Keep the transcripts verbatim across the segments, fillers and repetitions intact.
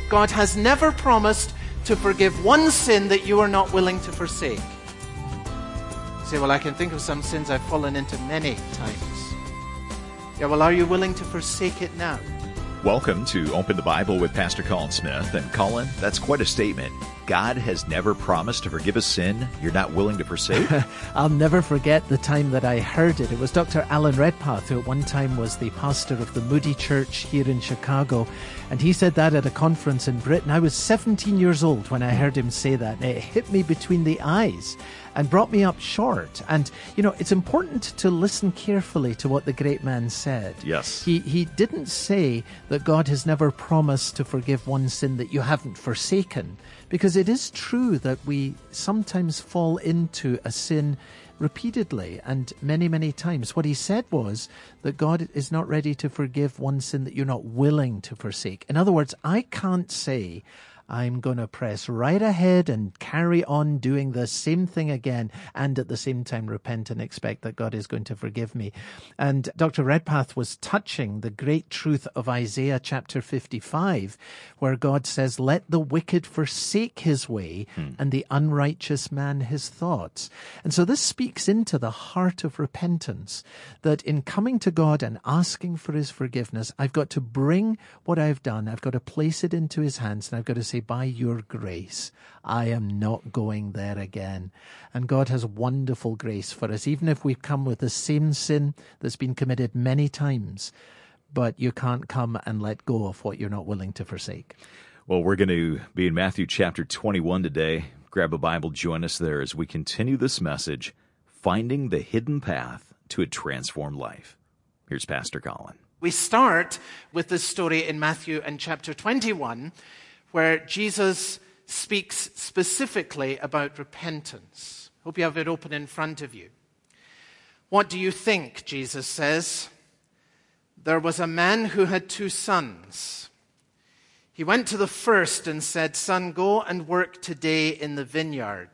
God has never promised to forgive one sin that you are not willing to forsake. You say, well, I can think of some sins I've fallen into many times. Yeah, well, are you willing to forsake it now? Welcome to Open the Bible with Pastor Colin Smith. And Colin, that's quite a statement. God has never promised to forgive a sin you're not willing to forsake? I'll never forget the time that I heard it. It was Doctor Alan Redpath, who at one time was the pastor of the Moody Church here in Chicago. And he said that at a conference in Britain. I was seventeen years old when I heard him say that. And it hit me between the eyes and brought me up short. And, you know, it's important to listen carefully to what the great man said. Yes. He, he didn't say that God has never promised to forgive one sin that you haven't forsaken. Because it is true that we sometimes fall into a sin repeatedly and many, many times. What he said was that God is not ready to forgive one sin that you're not willing to forsake. In other words, I can't say, I'm going to press right ahead and carry on doing the same thing again and at the same time repent and expect that God is going to forgive me. And Doctor Redpath was touching the great truth of Isaiah chapter fifty-five, where God says, let the wicked forsake his way hmm. and the unrighteous man his thoughts. And so this speaks into the heart of repentance, that in coming to God and asking for his forgiveness, I've got to bring what I've done, I've got to place it into his hands, and I've got to say, by your grace, I am not going there again. And God has wonderful grace for us, even if we've come with the same sin that's been committed many times. But you can't come and let go of what you're not willing to forsake. Well, we're going to be in Matthew chapter twenty-one today. Grab a Bible, join us there as we continue this message, Finding the Hidden Path to a Transformed Life. Here's Pastor Colin. We start with this story in Matthew and chapter twenty-one, where Jesus speaks specifically about repentance. Hope you have it open in front of you. What do you think? Jesus says. There was a man who had two sons. He went to the first and said, Son, go and work today in the vineyard.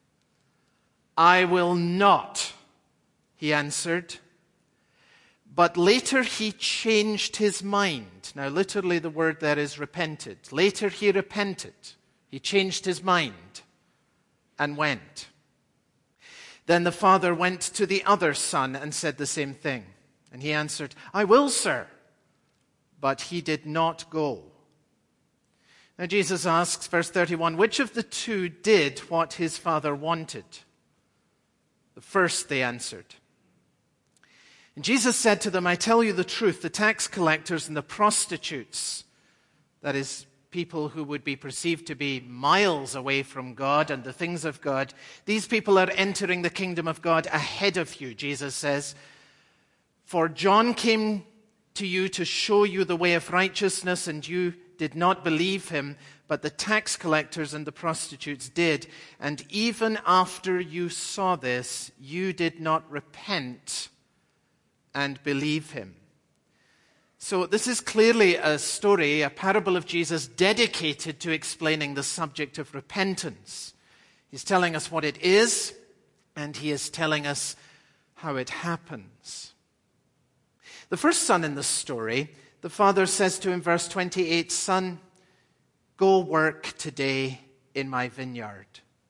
I will not, he answered. But later he changed his mind. Now, literally the word there is repented. Later he repented. He changed his mind and went. Then the father went to the other son and said the same thing. And he answered, I will, sir. But he did not go. Now Jesus asks, verse thirty-one, which of the two did what his father wanted? The first, they answered. And Jesus said to them, I tell you the truth, the tax collectors and the prostitutes, that is, people who would be perceived to be miles away from God and the things of God, these people are entering the kingdom of God ahead of you, Jesus says. For John came to you to show you the way of righteousness, and you did not believe him, but the tax collectors and the prostitutes did. And even after you saw this, you did not repent and believe him. So this is clearly a story, a parable of Jesus dedicated to explaining the subject of repentance. He's telling us what it is, and he is telling us how it happens. The first son in the story, the father says to him, verse twenty-eight, Son, go work today in my vineyard.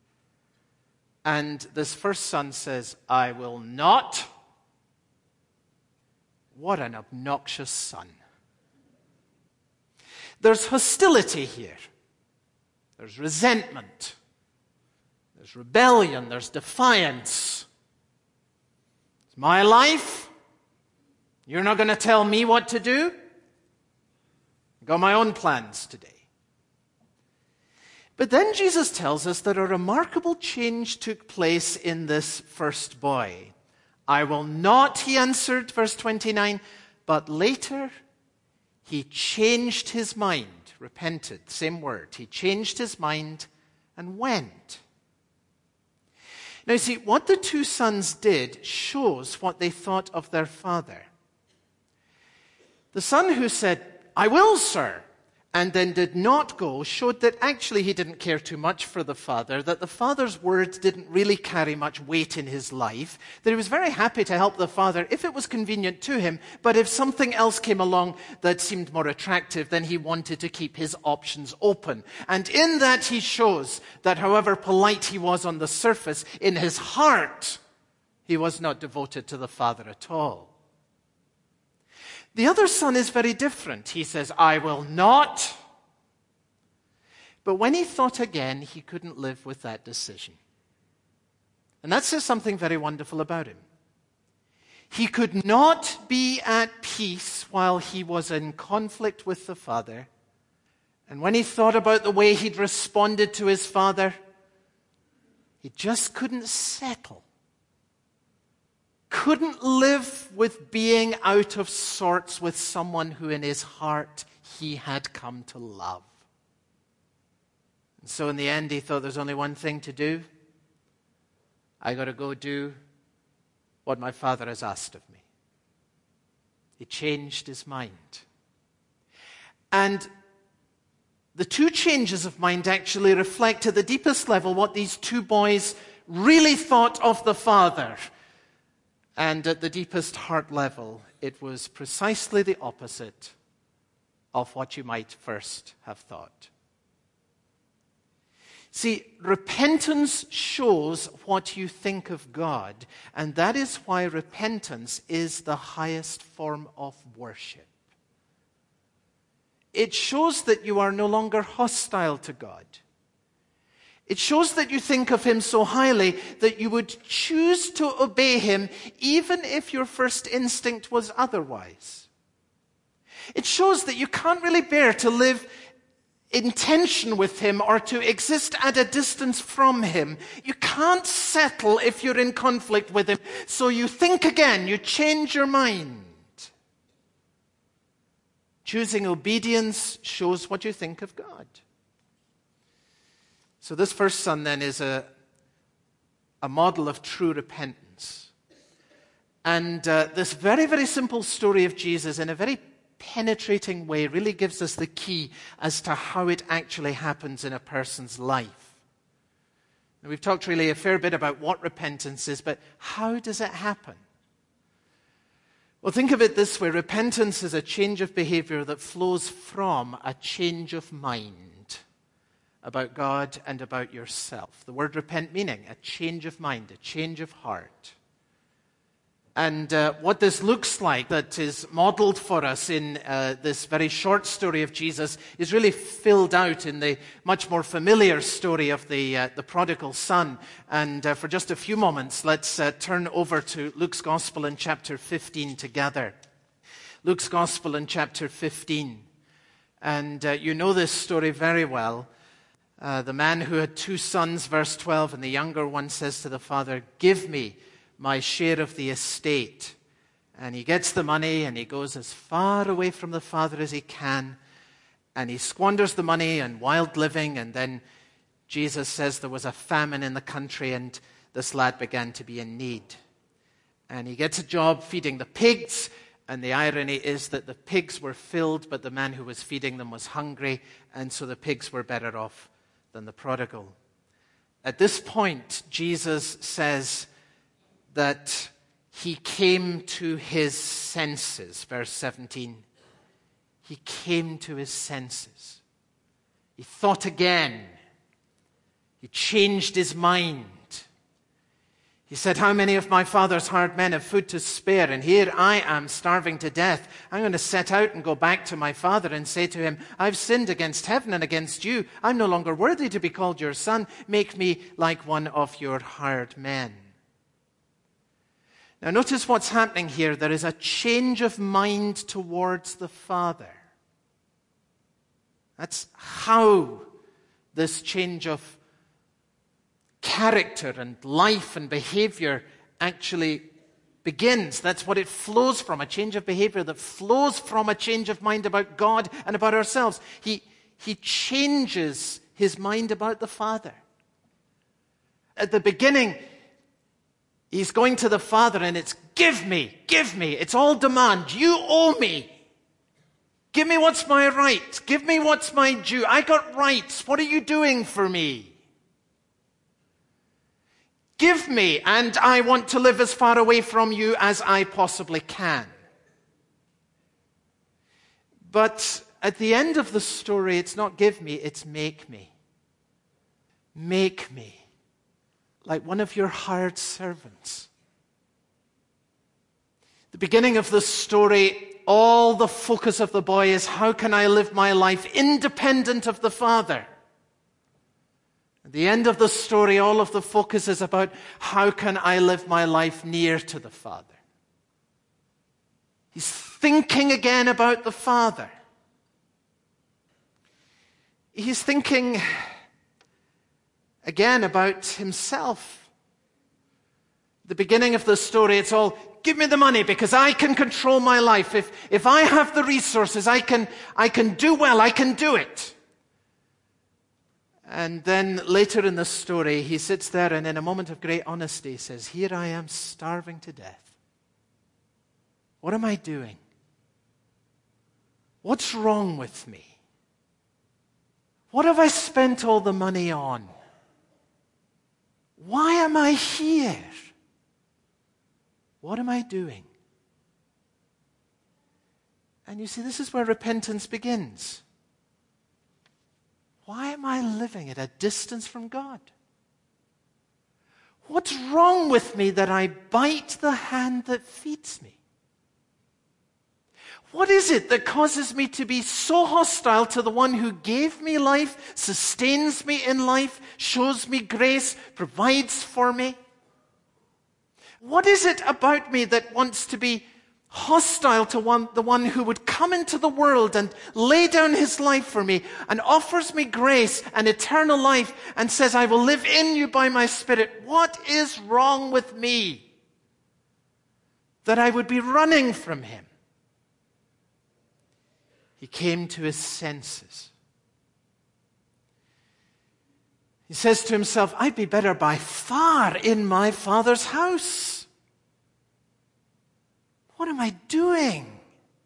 And this first son says, I will not. What an obnoxious son. There's hostility here. There's resentment. There's rebellion. There's defiance. It's my life. You're not going to tell me what to do? I've got my own plans today. But then Jesus tells us that a remarkable change took place in this first boy. I will not, he answered, verse twenty-nine, but later he changed his mind, repented, same word. He changed his mind and went. Now, you see, what the two sons did shows what they thought of their father. The son who said, I will, sir, and then did not go showed that actually he didn't care too much for the Father, that the Father's words didn't really carry much weight in his life, that he was very happy to help the Father if it was convenient to him, but if something else came along that seemed more attractive, then he wanted to keep his options open. And in that he shows that however polite he was on the surface, in his heart, he was not devoted to the Father at all. The other son is very different. He says, I will not. But when he thought again, he couldn't live with that decision. And that says something very wonderful about him. He could not be at peace while he was in conflict with the Father. And when he thought about the way he'd responded to his Father, he just couldn't settle. Couldn't live with being out of sorts with someone who in his heart he had come to love. And so in the end he thought there's only one thing to do. I got to go do what my Father has asked of me. He changed his mind. And the two changes of mind actually reflect at the deepest level what these two boys really thought of the Father. And at the deepest heart level, it was precisely the opposite of what you might first have thought. See, repentance shows what you think of God, and that is why repentance is the highest form of worship. It shows that you are no longer hostile to God. It shows that you think of him so highly that you would choose to obey him even if your first instinct was otherwise. It shows that you can't really bear to live in tension with him or to exist at a distance from him. You can't settle if you're in conflict with him. So you think again, you change your mind. Choosing obedience shows what you think of God. So this first son then is a, a model of true repentance. And uh, this very, very simple story of Jesus in a very penetrating way really gives us the key as to how it actually happens in a person's life. And we've talked really a fair bit about what repentance is, but how does it happen? Well, think of it this way. Repentance is a change of behavior that flows from a change of mind about God and about yourself. The word repent meaning a change of mind, a change of heart. And uh, what this looks like that is modeled for us in uh, this very short story of Jesus is really filled out in the much more familiar story of the, uh, the prodigal son. And uh, for just a few moments, let's uh, turn over to Luke's Gospel in chapter fifteen together. Luke's Gospel in chapter fifteen. And uh, you know this story very well. Uh, the man who had two sons, verse twelve, and the younger one says to the father, "Give me my share of the estate." And he gets the money and he goes as far away from the father as he can. And he squanders the money on wild living. And then Jesus says there was a famine in the country and this lad began to be in need. And he gets a job feeding the pigs. And the irony is that the pigs were filled, but the man who was feeding them was hungry. And so the pigs were better off than the prodigal. At this point, Jesus says that he came to his senses. Verse seventeen. He came to his senses. He thought again. He changed his mind. He said, "How many of my father's hired men have food to spare? And here I am starving to death. I'm going to set out and go back to my father and say to him, I've sinned against heaven and against you. I'm no longer worthy to be called your son. Make me like one of your hired men." Now notice what's happening here. There is a change of mind towards the Father. That's how this change of character and life and behavior actually begins. That's what it flows from, a change of behavior that flows from a change of mind about God and about ourselves. He, he changes his mind about the Father. At the beginning, he's going to the Father and it's, "Give me, give me. It's all demand. You owe me." Give me what's my right. Give me what's my due. I got rights. What are you doing for me? Give me, and I want to live as far away from you as I possibly can. But at the end of the story, it's not give me, it's make me. Make me like one of your hired servants. The beginning of the story, all the focus of the boy is, how can I live my life independent of the Father? At the end of the story, all of the focus is about, how can I live my life near to the Father? He's thinking again about the Father. He's thinking again about himself. The beginning of the story, it's all, give me the money because I can control my life. If, if I have the resources, I can, I can do well, I can do it. And then later in the story, he sits there and in a moment of great honesty says, here I am starving to death. What am I doing? What's wrong with me? What have I spent all the money on? Why am I here? What am I doing? And you see, this is where repentance begins. Why am I living at a distance from God? What's wrong with me that I bite the hand that feeds me? What is it that causes me to be so hostile to the one who gave me life, sustains me in life, shows me grace, provides for me? What is it about me that wants to be hostile to one, the one who would come into the world and lay down his life for me and offers me grace and eternal life and says, I will live in you by my Spirit? What is wrong with me that I would be running from him? He came to his senses. He says to himself, I'd be better by far in my Father's house. What am I doing?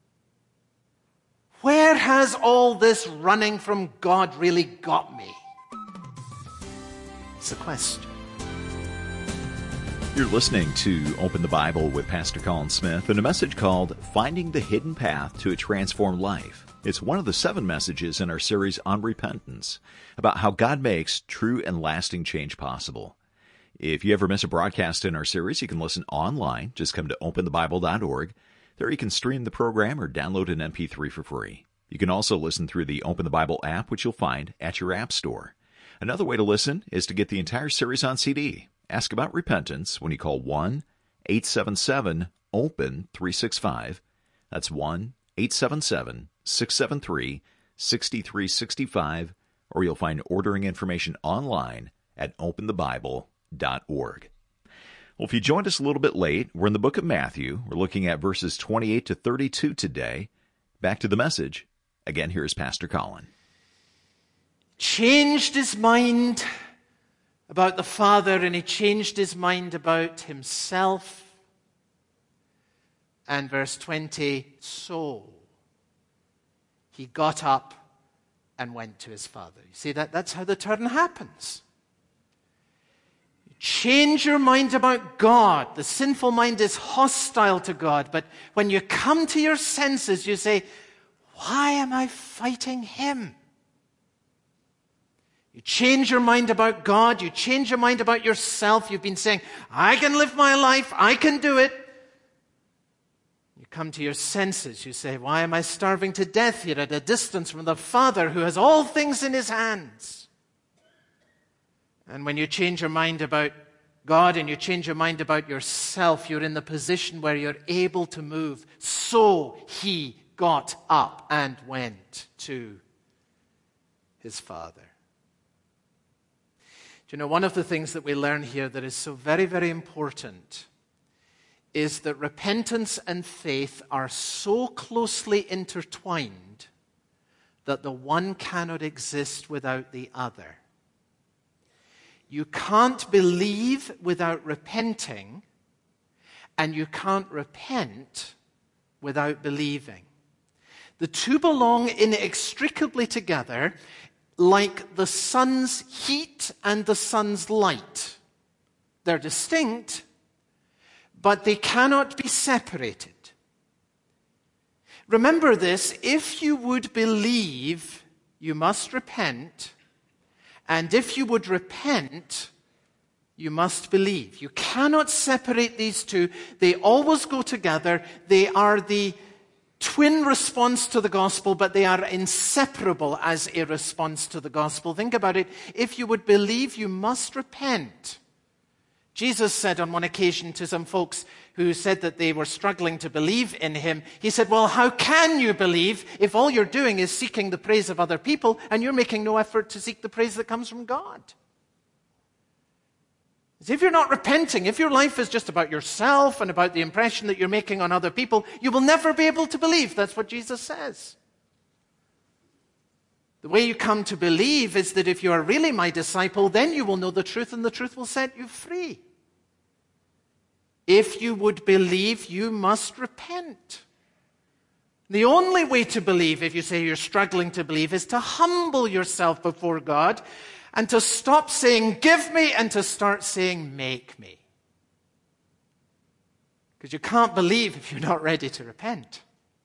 Where has all this running from God really got me? It's a question. You're listening to Open the Bible with Pastor Colin Smith and a message called Finding the Hidden Path to a Transformed Life. It's one of the seven messages in our series on repentance, about how God makes true and lasting change possible. If you ever miss a broadcast in our series, you can listen online. Just come to open the bible dot org. There you can stream the program or download an M P three for free. You can also listen through the Open the Bible app, which you'll find at your app store. Another way to listen is to get the entire series on C D. Ask about repentance when you call one eight seven seven open three six five. That's one eight seven seven six seven three six three six five, or you'll find ordering information online at open the bible dot org. Well, if you joined us a little bit late, we're in the book of Matthew. We're looking at verses twenty-eight to thirty-two today. Back to the message. Again, here's Pastor Colin. Changed his mind about the Father, and he changed his mind about himself. And verse twenty, so he got up and went to his Father. You see, that, that's how the turn happens. You change your mind about God. The sinful mind is hostile to God. But when you come to your senses, you say, why am I fighting him? You change your mind about God. You change your mind about yourself. You've been saying, I can live my life. I can do it. You come to your senses. You say, why am I starving to death here at a distance from the Father who has all things in his hands? And when you change your mind about God and you change your mind about yourself, you're in the position where you're able to move. So he got up and went to his Father. You know, one of the things that we learn here that is so very, very important is that repentance and faith are so closely intertwined that the one cannot exist without the other. You can't believe without repenting, and you can't repent without believing. The two belong inextricably together, like the sun's heat and the sun's light. They're distinct, but they cannot be separated. Remember this: if you would believe, you must repent, and if you would repent, you must believe. You cannot separate these two. They always go together. They are the twin response to the gospel, but they are inseparable as a response to the gospel. Think about it. If you would believe, you must repent. Jesus said on one occasion to some folks who said that they were struggling to believe in him, he said, well, how can you believe if all you're doing is seeking the praise of other people and you're making no effort to seek the praise that comes from God? If you're not repenting, if your life is just about yourself and about the impression that you're making on other people, you will never be able to believe. That's what Jesus says. The way you come to believe is that if you are really my disciple, then you will know the truth and the truth will set you free. If you would believe, you must repent. The only way to believe, if you say you're struggling to believe, is to humble yourself before God and to stop saying, give me, and to start saying, make me. Because you can't believe if you're not ready to repent.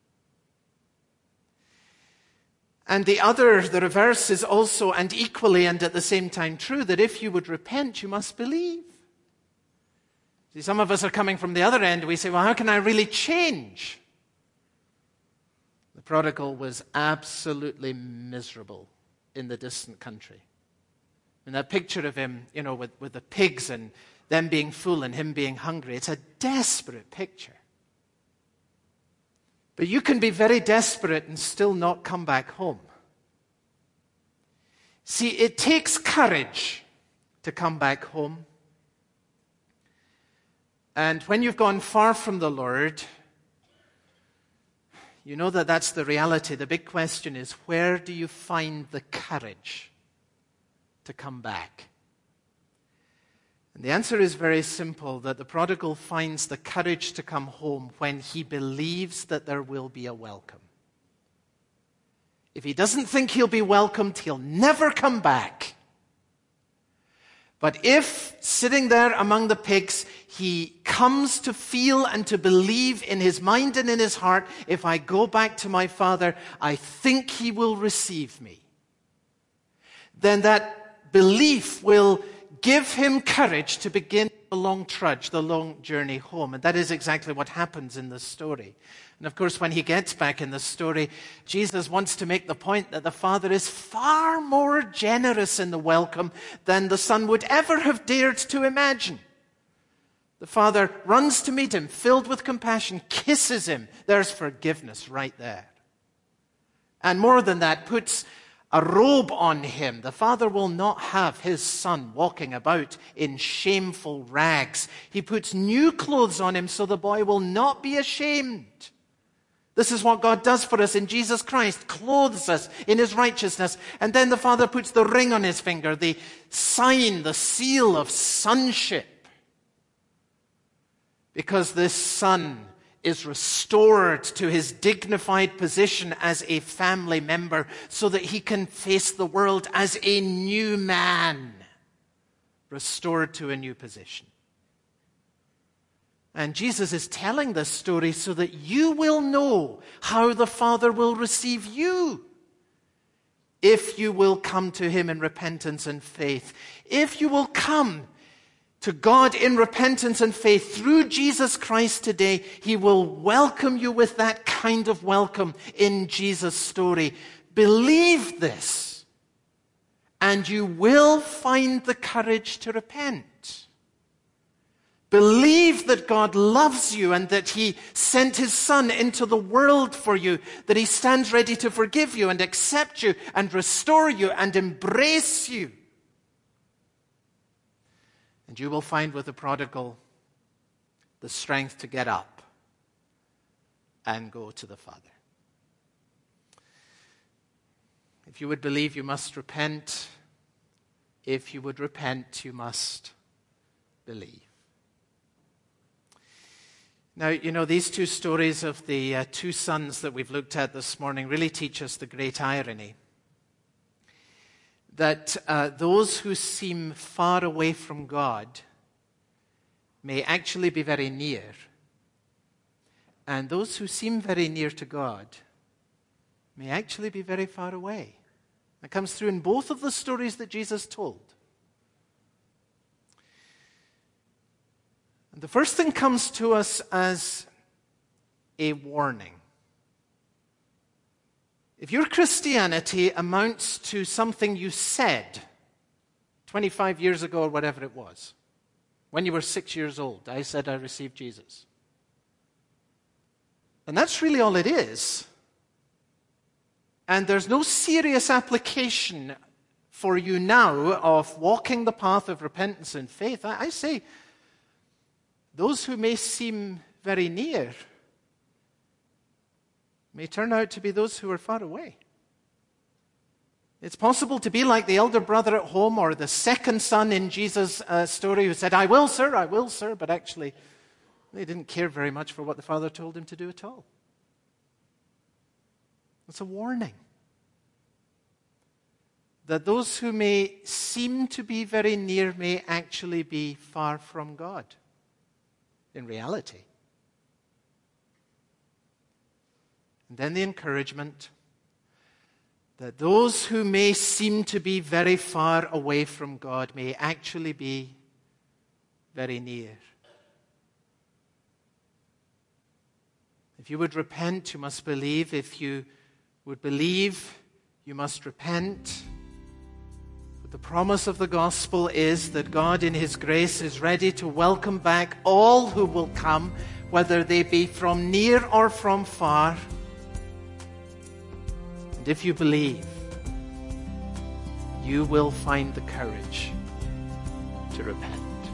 And the other, the reverse, is also and equally and at the same time true, that if you would repent, you must believe. See, some of us are coming from the other end. We say, well, how can I really change? The prodigal was absolutely miserable in the distant country. And that picture of him, you know, with, with the pigs and them being full and him being hungry, it's a desperate picture. But you can be very desperate and still not come back home. See, it takes courage to come back home. And when you've gone far from the Lord, you know that that's the reality. The big question is, where do you find the courage to come back? And the answer is very simple, that the prodigal finds the courage to come home when he believes that there will be a welcome. If he doesn't think he'll be welcomed, he'll never come back. But if, sitting there among the pigs, he comes to feel and to believe in his mind and in his heart, if I go back to my father, I think he will receive me, then that belief will give him courage to begin the long trudge, the long journey home. And that is exactly what happens in this story. And of course, when he gets back in the story, Jesus wants to make the point that the Father is far more generous in the welcome than the Son would ever have dared to imagine. The Father runs to meet him, filled with compassion, kisses him. There's forgiveness right there. And more than that, puts a robe on him. The Father will not have his Son walking about in shameful rags. He puts new clothes on him so the boy will not be ashamed. This is what God does for us in Jesus Christ, clothes us in his righteousness. And then the Father puts the ring on his finger, the sign, the seal of sonship. Because this Son is restored to his dignified position as a family member so that he can face the world as a new man, restored to a new position. And Jesus is telling this story so that you will know how the Father will receive you if you will come to him in repentance and faith. If you will come to God in repentance and faith through Jesus Christ today, he will welcome you with that kind of welcome in Jesus' story. Believe this, and you will find the courage to repent. Believe that God loves you and that he sent his Son into the world for you, that he stands ready to forgive you and accept you and restore you and embrace you. And you will find with the prodigal the strength to get up and go to the Father. If you would believe, you must repent. If you would repent, you must believe. Now, you know, these two stories of the uh, two sons that we've looked at this morning really teach us the great irony that uh, those who seem far away from God may actually be very near, and those who seem very near to God may actually be very far away. That comes through in both of the stories that Jesus told. And the first thing comes to us as a warning. If your Christianity amounts to something you said twenty-five years ago or whatever it was, when you were six years old, I said I received Jesus. And that's really all it is. And there's no serious application for you now of walking the path of repentance and faith. I, I say, those who may seem very near may turn out to be those who are far away. It's possible to be like the elder brother at home or the second son in Jesus' uh, story who said, I will, sir, I will, sir, but actually they didn't care very much for what the father told him to do at all. It's a warning that those who may seem to be very near may actually be far from God in reality. And then the encouragement that those who may seem to be very far away from God may actually be very near. If you would repent, you must believe. If you would believe, you must repent. But the promise of the gospel is that God in His grace is ready to welcome back all who will come, whether they be from near or from far. And if you believe, you will find the courage to repent.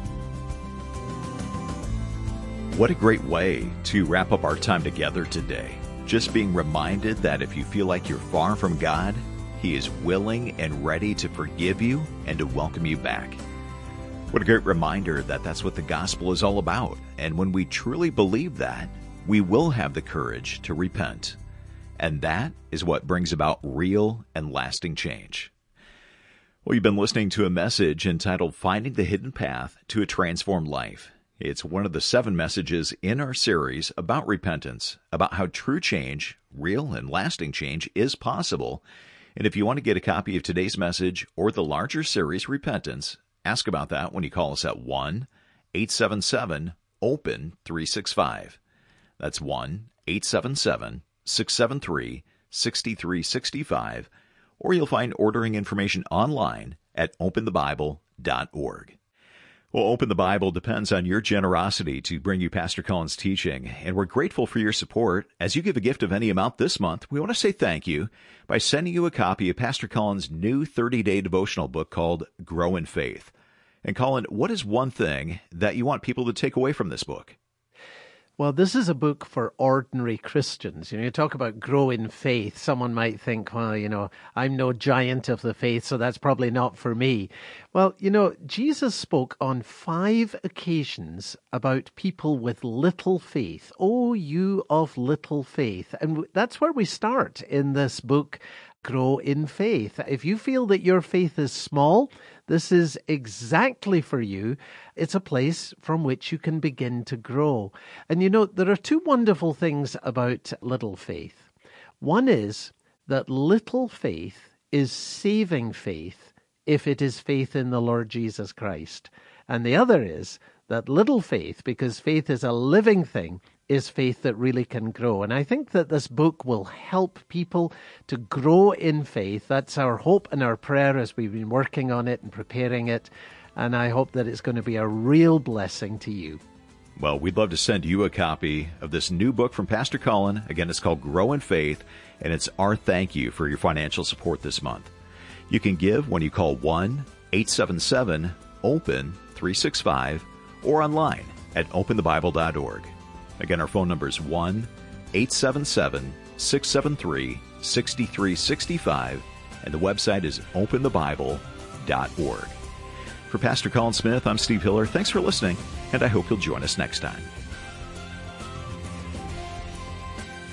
What a great way to wrap up our time together today. Just being reminded that if you feel like you're far from God, He is willing and ready to forgive you and to welcome you back. What a great reminder that that's what the gospel is all about. And when we truly believe that, we will have the courage to repent. And that is what brings about real and lasting change. Well, you've been listening to a message entitled Finding the Hidden Path to a Transformed Life. It's one of the seven messages in our series about repentance, about how true change, real and lasting change, is possible. And if you want to get a copy of today's message or the larger series, Repentance, ask about that when you call us at one eight seven seven open three six five. That's one eight seven seven six seven three six three six five, or you'll find ordering information online at open the bible dot org. Well, Open the Bible depends on your generosity to bring you Pastor Colin's teaching, and we're grateful for your support. As you give a gift of any amount this month, we want to say thank you by sending you a copy of Pastor Colin's new thirty-day devotional book called Grow in Faith. And Colin, what is one thing that you want people to take away from this book? Well, this is a book for ordinary Christians. You know, you talk about grow in faith. Someone might think, well, you know, I'm no giant of the faith, so that's probably not for me. Well, you know, Jesus spoke on five occasions about people with little faith. Oh, you of little faith. And that's where we start in this book, Grow in Faith. If you feel that your faith is small, this is exactly for you. It's a place from which you can begin to grow. And you know, there are two wonderful things about little faith. One is that little faith is saving faith if it is faith in the Lord Jesus Christ. And the other is that little faith, because faith is a living thing, is faith that really can grow. And I think that this book will help people to grow in faith. That's our hope and our prayer as we've been working on it and preparing it. And I hope that it's going to be a real blessing to you. Well, we'd love to send you a copy of this new book from Pastor Colin. Again, it's called Grow in Faith, and it's our thank you for your financial support this month. You can give when you call one eight seven seven open three six five or online at open the bible dot org. Again, our phone number is one eight seven seven six seven three six three six five, and the website is open the bible dot org. For Pastor Colin Smith, I'm Steve Hiller. Thanks for listening, and I hope you'll join us next time.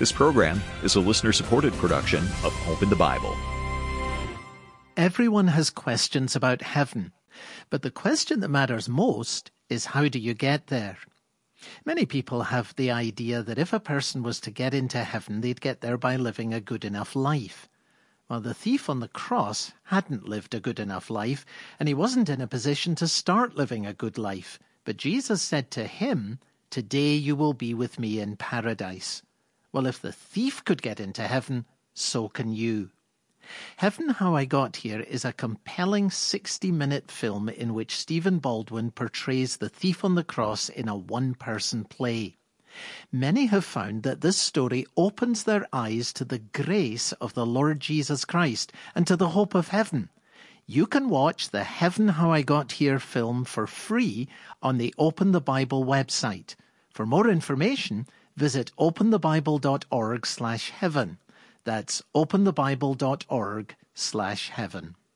This program is a listener-supported production of Open the Bible. Everyone has questions about heaven, but the question that matters most is how do you get there? Many people have the idea that if a person was to get into heaven, they'd get there by living a good enough life. Well, the thief on the cross hadn't lived a good enough life, and he wasn't in a position to start living a good life. But Jesus said to him, "Today you will be with me in paradise." Well, if the thief could get into heaven, so can you. Heaven, How I Got Here is a compelling sixty-minute film in which Stephen Baldwin portrays the thief on the cross in a one-person play. Many have found that this story opens their eyes to the grace of the Lord Jesus Christ and to the hope of heaven. You can watch the Heaven, How I Got Here film for free on the Open the Bible website. For more information, visit openthebible.org slash heaven. That's openthebible.org slash heaven.